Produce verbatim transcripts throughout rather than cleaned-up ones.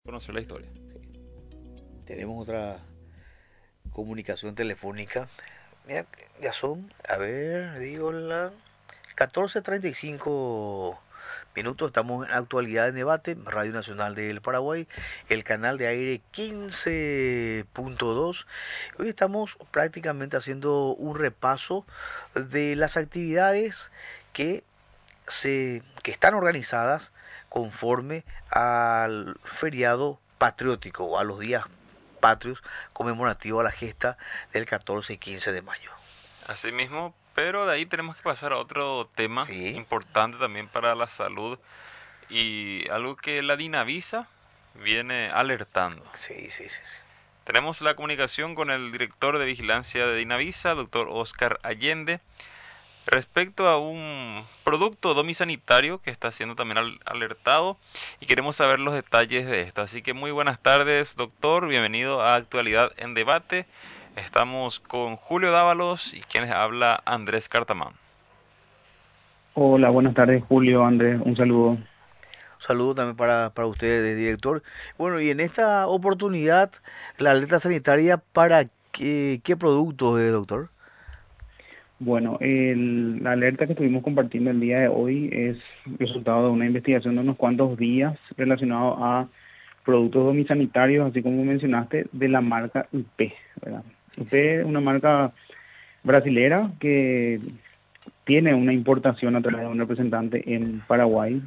Conocer la historia. Tenemos otra comunicación telefónica. Mira, ya son, a ver, digo, la catorce treinta y cinco minutos. Estamos en Actualidad de Debate, Radio Nacional del Paraguay, el canal de aire quince punto dos. Hoy estamos prácticamente haciendo un repaso de las actividades que se que están organizadas conforme al feriado patriótico o a los días patrios conmemorativos a la gesta del catorce y quince de mayo. Así mismo, pero de ahí tenemos que pasar a otro tema Sí, importante también para la salud y algo que la Dinavisa viene alertando. sí, sí, sí, sí. Tenemos la comunicación con el director de vigilancia de Dinavisa, doctor Oscar Allende, respecto a un producto domisanitario que está siendo también al- alertado y queremos saber los detalles de esto. Así que muy buenas tardes, doctor. Bienvenido a Actualidad en Debate. Estamos con Julio Dávalos y quienes habla Andrés Cartamán. Hola, buenas tardes, Julio, Andrés, un saludo. Un saludo también para, para usted, director. Bueno, y en esta oportunidad, la alerta sanitaria para qué, qué productos, eh, doctor. Bueno, el- la alerta que estuvimos compartiendo el día de hoy es resultado de una investigación de unos cuantos días relacionado a productos domisanitarios, así como mencionaste, de la marca U P, ¿verdad? Sí, sí. U P es una marca brasilera que tiene una importación a través de un representante en Paraguay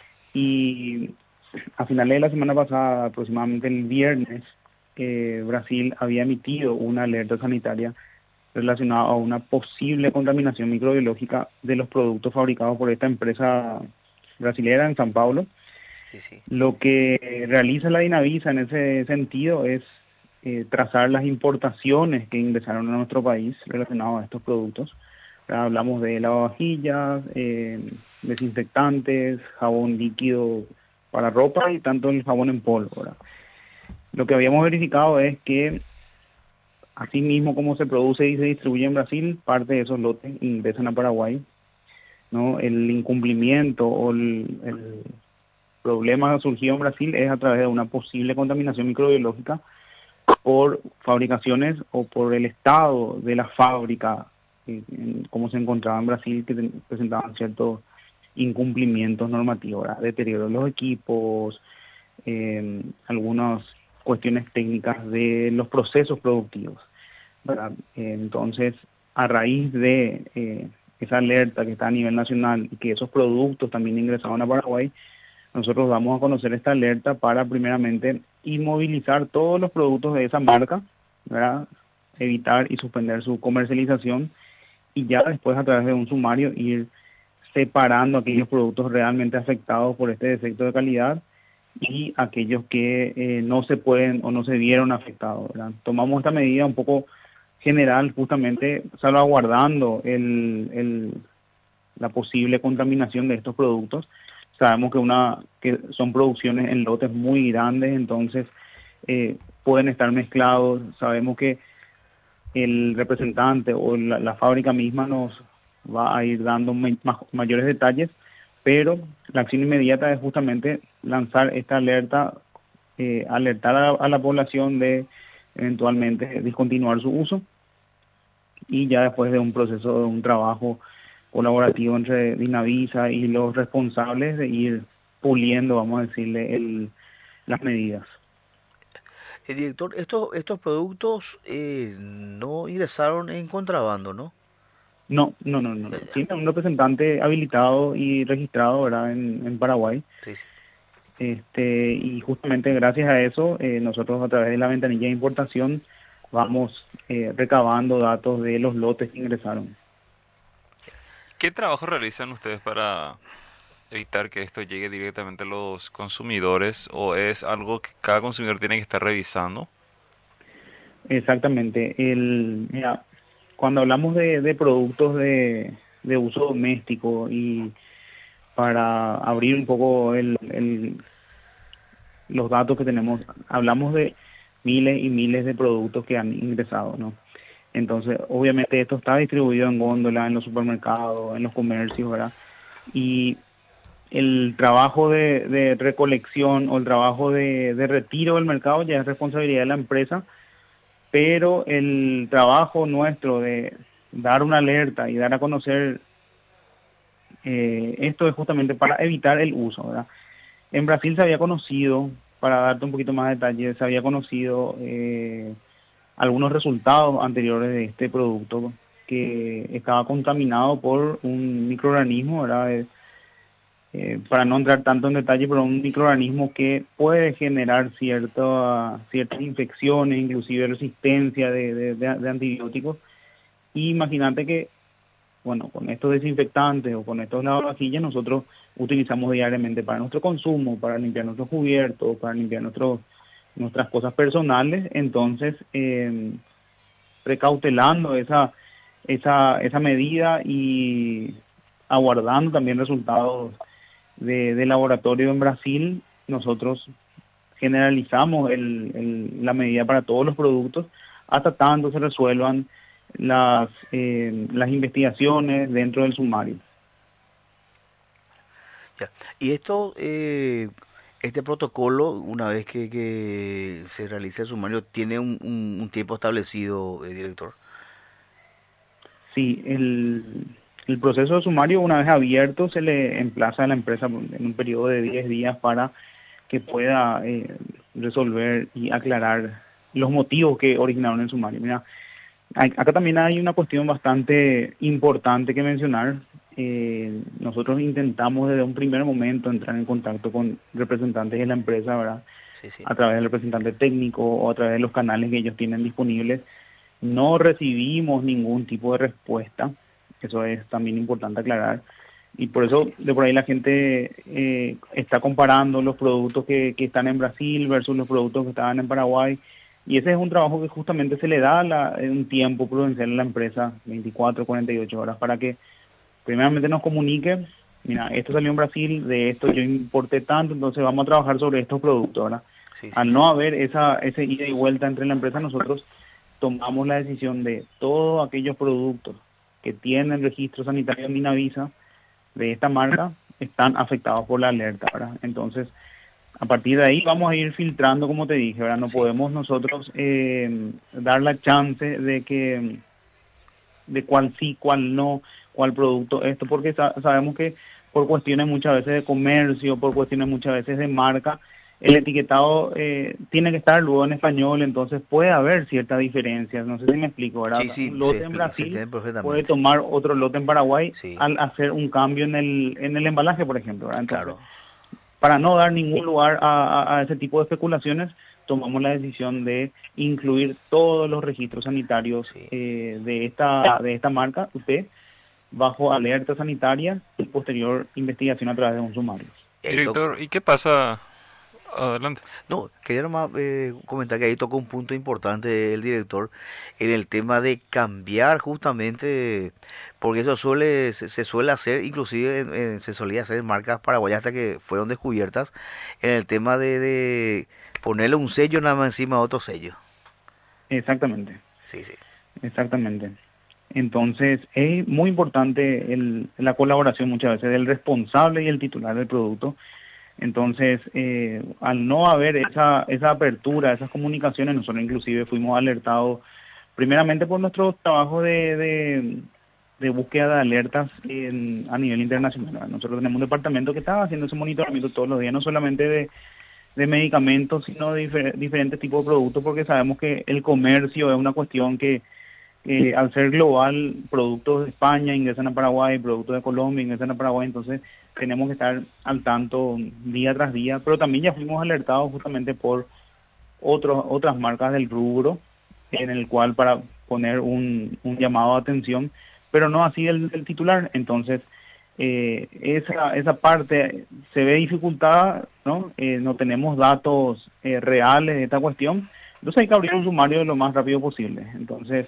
y a finales de la semana pasada, aproximadamente el viernes, eh, Brasil había emitido una alerta sanitaria relacionada a una posible contaminación microbiológica de los productos fabricados por esta empresa brasilera en San Paulo. Sí, sí. Lo que realiza la Dinavisa en ese sentido es eh, trazar las importaciones que ingresaron a nuestro país relacionadas a estos productos. ¿Verdad? Hablamos de lavavajillas, eh, desinfectantes, jabón líquido para ropa y tanto el jabón en polvo, ¿verdad? Lo que habíamos verificado es que así mismo como se produce y se distribuye en Brasil, parte de esos lotes ingresan a Paraguay, ¿no? El incumplimiento o el, el problema surgido en Brasil es a través de una posible contaminación microbiológica por fabricaciones o por el estado de la fábrica, eh, en cómo se encontraba en Brasil, que ten- presentaban ciertos incumplimientos normativos, ¿verdad? Deterioro de los equipos, eh, algunas cuestiones técnicas de los procesos productivos, ¿verdad? Eh, Entonces, a raíz de eh, esa alerta que está a nivel nacional y que esos productos también ingresaban a Paraguay, nosotros vamos a conocer esta alerta para primeramente inmovilizar todos los productos de esa marca, ¿verdad? Evitar y suspender su comercialización y ya después a través de un sumario ir separando aquellos productos realmente afectados por este defecto de calidad y aquellos que eh, no se pueden o no se vieron afectados, ¿verdad? Tomamos esta medida un poco general, justamente salvaguardando el, el, la posible contaminación de estos productos. Sabemos que, una, que son producciones en lotes muy grandes, entonces eh, pueden estar mezclados. Sabemos que el representante o la, la fábrica misma nos va a ir dando may, más, mayores detalles, pero la acción inmediata es justamente lanzar esta alerta, eh, alertar a, a la población de eventualmente discontinuar su uso y ya después de un proceso, de un trabajo colaborativo entre Dinavisa y los responsables de ir puliendo, vamos a decirle, el, las medidas. El director, estos, estos productos eh, no ingresaron en contrabando, ¿no? No, no, no, no, Ya, no. ya. Tiene un representante habilitado y registrado, ¿verdad? En, en Paraguay. Sí, sí. Este, y justamente gracias a eso, eh, nosotros a través de la ventanilla de importación vamos eh, recabando datos de los lotes que ingresaron. ¿Qué trabajo realizan ustedes para evitar que esto llegue directamente a los consumidores o es algo que cada consumidor tiene que estar revisando? Exactamente. El, mira, cuando hablamos de, de productos de, de uso doméstico y para abrir un poco el, el- los datos que tenemos, hablamos de miles y miles de productos que han ingresado, ¿no? Entonces, obviamente esto está distribuido en góndola, en los supermercados, en los comercios, ¿verdad? Y el trabajo de, de recolección o el trabajo de, de retiro del mercado ya es responsabilidad de la empresa, pero el trabajo nuestro de dar una alerta y dar a conocer eh, esto es justamente para evitar el uso, ¿verdad? En Brasil se había conocido, para darte un poquito más de detalles, se había conocido eh, algunos resultados anteriores de este producto que estaba contaminado por un microorganismo, ¿verdad? Eh, eh, para no entrar tanto en detalle, pero un microorganismo que puede generar cierta, ciertas infecciones, inclusive resistencia de, de, de, de antibióticos. Y imagínate que, bueno, con estos desinfectantes o con estos lavavajillas nosotros utilizamos diariamente para nuestro consumo, para limpiar nuestros cubiertos, para limpiar nuestros, nuestras cosas personales. Entonces, eh, precautelando esa, esa, esa medida y aguardando también resultados de, de laboratorio en Brasil, nosotros generalizamos el, el, la medida para todos los productos hasta tanto se resuelvan las, eh, las investigaciones dentro del sumario. Ya. Y esto, eh, este protocolo, una vez que, que se realice el sumario, ¿tiene un, un, un tiempo establecido, eh, director? Sí, el, el proceso de sumario, una vez abierto, se le emplaza a la empresa en un periodo de diez días para que pueda eh, resolver y aclarar los motivos que originaron el sumario. Mira, hay, acá también hay una cuestión bastante importante que mencionar. Eh, nosotros intentamos desde un primer momento entrar en contacto con representantes de la empresa, ¿verdad? Sí, sí. A través del representante técnico o a través de los canales que ellos tienen disponibles. No recibimos ningún tipo de respuesta, eso es también importante aclarar, y por eso de por ahí la gente eh, está comparando los productos que, que están en Brasil versus los productos que estaban en Paraguay, y ese es un trabajo que justamente se le da la, un tiempo prudencial a la empresa, veinticuatro, cuarenta y ocho horas, para que primeramente nos comunique, mira, esto salió en Brasil, de esto yo importé tanto, entonces vamos a trabajar sobre estos productos, ¿verdad? Sí, sí, Al sí. no haber esa ese ida y vuelta entre la empresa, nosotros tomamos la decisión de todos aquellos productos que tienen registro sanitario en Minavisa de esta marca están afectados por la alerta, ¿verdad? Entonces, a partir de ahí vamos a ir filtrando, como te dije, ¿verdad? No Sí. podemos nosotros eh, dar la chance de que de cuál sí, cuál no, cuál producto esto, porque sa sabemos que por cuestiones muchas veces de comercio, por cuestiones muchas veces de marca, el etiquetado eh, tiene que estar luego en español, entonces puede haber ciertas diferencias, no sé si me explico, ¿verdad? O Sí, sea, sí, un se, lote en expli- se Brasil entiende puede perfectamente. tomar otro lote en Paraguay Sí, al hacer un cambio en el, en el embalaje, por ejemplo, ¿verdad? Entonces, claro. para no dar ningún lugar a, a, a ese tipo de especulaciones, tomamos la decisión de incluir todos los registros sanitarios Sí. eh, de esta de esta marca, U P, bajo alerta sanitaria y posterior investigación a través de un sumario. Y ahí to- Director, ¿y qué pasa? Adelante. no, quería nomás eh, comentar que ahí toca un punto importante el director en el tema de cambiar justamente, porque eso suele se, se suele hacer, inclusive en- en- se solía hacer en marcas paraguayas hasta que fueron descubiertas, en el tema de, de ponerle un sello nada más encima de otro sello. Exactamente, Sí, sí. exactamente. Entonces, es muy importante el, la colaboración muchas veces del responsable y el titular del producto. Entonces, eh, al no haber esa, esa apertura, esas comunicaciones, nosotros inclusive fuimos alertados primeramente por nuestro trabajo de, de, de búsqueda de alertas en, a nivel internacional, ¿verdad? Nosotros tenemos un departamento que está haciendo ese monitoramiento todos los días, no solamente de, de medicamentos, sino de difer diferentes tipos de productos, porque sabemos que el comercio es una cuestión que eh, al ser global, productos de España ingresan a Paraguay, productos de Colombia ingresan a Paraguay, entonces tenemos que estar al tanto día tras día, pero también ya fuimos alertados justamente por otros otras marcas del rubro, en el cual para poner un, un llamado de atención, pero no así el, el titular, entonces eh, esa, esa parte se ve dificultada, ¿no? Eh, no tenemos datos eh, reales de esta cuestión, entonces hay que abrir un sumario lo más rápido posible, entonces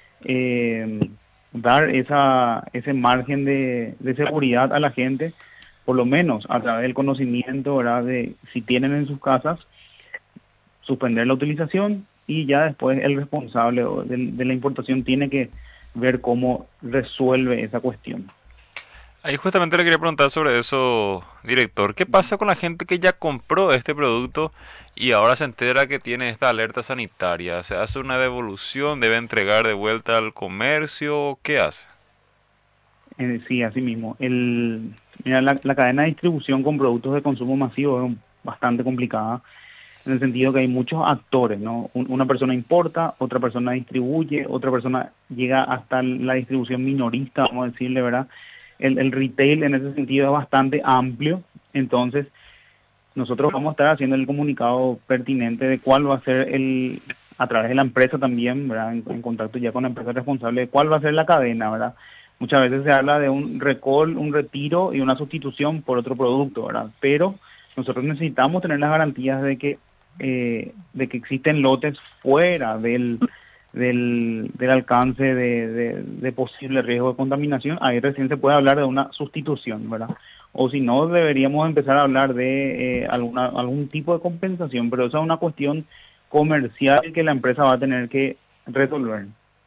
eh, dar esa ese margen de, de seguridad a la gente, por lo menos a través del conocimiento, ¿verdad? De si tienen en sus casas, suspender la utilización y ya después el responsable de, de la importación tiene que ver cómo resuelve esa cuestión. Ahí justamente le quería preguntar sobre eso, director. ¿Qué pasa con la gente que ya compró este producto y ahora se entera que tiene esta alerta sanitaria? ¿Se hace una devolución? ¿Debe entregar de vuelta al comercio? ¿Qué hace? Eh, sí, así mismo. El, mira, la, la cadena de distribución con productos de consumo masivo es un- bastante complicada, en el sentido que hay muchos actores, ¿no? Un- una persona importa, otra persona distribuye, otra persona llega hasta la distribución minorista, vamos a decirle, ¿verdad? El, el retail en ese sentido es bastante amplio, entonces nosotros vamos a estar haciendo el comunicado pertinente de cuál va a ser el, a través de la empresa también, ¿verdad? En, en contacto ya con la empresa responsable, de cuál va a ser la cadena, ¿verdad? Muchas veces se habla de un recall, un retiro y una sustitución por otro producto, ¿verdad? Pero nosotros necesitamos tener las garantías de que, eh, de que existen lotes fuera del, del, del alcance de, de, de posible riesgo de contaminación. Ahí recién se puede hablar de una sustitución, ¿verdad? O si no, deberíamos empezar a hablar de eh, alguna, algún tipo de compensación, pero esa es una cuestión comercial que la empresa va a tener que resolver.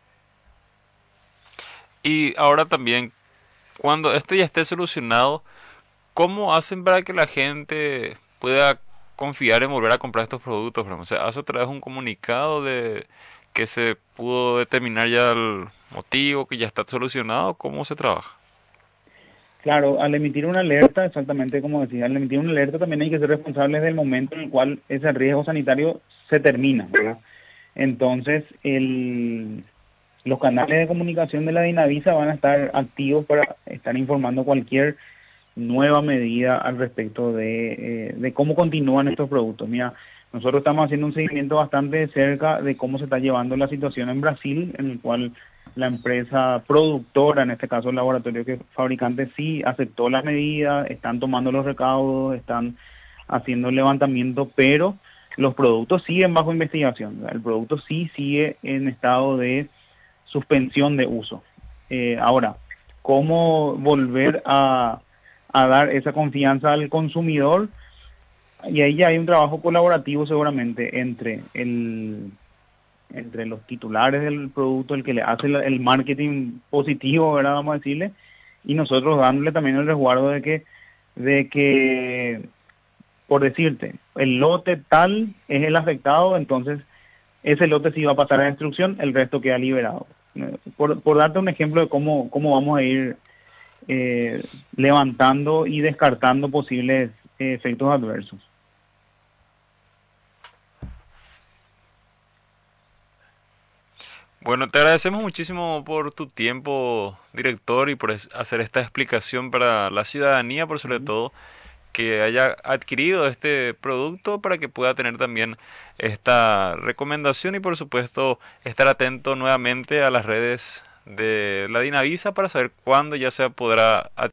Y ahora también, cuando esto ya esté solucionado, ¿cómo hacen para que la gente pueda confiar en volver a comprar estos productos? Por ejemplo? O sea, ¿hace otra vez un comunicado de que se pudo determinar ya el motivo, que ya está solucionado? ¿Cómo se trabaja? Claro, al emitir una alerta, exactamente como decía, al emitir una alerta también hay que ser responsables del momento en el cual ese riesgo sanitario se termina, ¿verdad? Entonces, el, los canales de comunicación de la Dinavisa van a estar activos para estar informando cualquier nueva medida al respecto de, eh, de cómo continúan estos productos. Mira, nosotros estamos haciendo un seguimiento bastante de cerca de cómo se está llevando la situación en Brasil, en el cual la empresa productora, en este caso el laboratorio que fabricante, sí aceptó las medidas, están tomando los recaudos, están haciendo el levantamiento, pero los productos siguen bajo investigación. El producto sí sigue en estado de suspensión de uso. Eh, ahora, ¿cómo volver a, a dar esa confianza al consumidor? Y ahí ya hay un trabajo colaborativo seguramente entre el entre los titulares del producto, el que le hace el, el marketing positivo, ¿verdad? Vamos a decirle, y nosotros dándole también el resguardo de que, de que, por decirte, el lote tal es el afectado, entonces ese lote sí va a pasar a destrucción, el resto queda liberado. Eh, Por, por darte un ejemplo de cómo, cómo vamos a ir eh, levantando y descartando posibles eh, efectos adversos. Bueno, te agradecemos muchísimo por tu tiempo, director, y por es- hacer esta explicación para la ciudadanía, por sobre Ujú. todo, que haya adquirido este producto para que pueda tener también esta recomendación y, por supuesto, estar atento nuevamente a las redes de la Dinavisa para saber cuándo ya se podrá